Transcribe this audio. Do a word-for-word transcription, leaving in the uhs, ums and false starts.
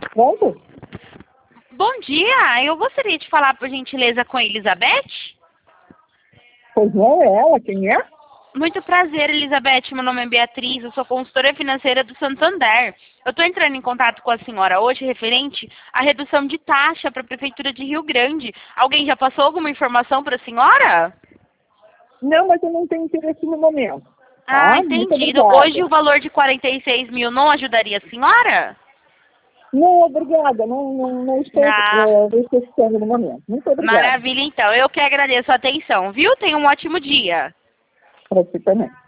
Pronto? Bom dia, eu gostaria de falar, por gentileza, com a Elizabeth. Pois não é ela, quem é? Muito prazer, Elizabeth. Meu nome é Beatriz, eu sou consultora financeira do Santander. Eu estou entrando em contato com a senhora hoje referente à redução de taxa para a Prefeitura de Rio Grande. Alguém já passou alguma informação para a senhora? Não, mas eu não tenho interesse no momento. Ah, Tá? Muito entendido. Hoje o obrigada. valor de quarenta e seis mil não ajudaria a senhora? Não, obrigada. Não, não, não estou Ah, uh, necessitando no momento. Muito obrigada. maravilha, então. Eu que agradeço a atenção, viu? Tenha um ótimo dia. Para você também.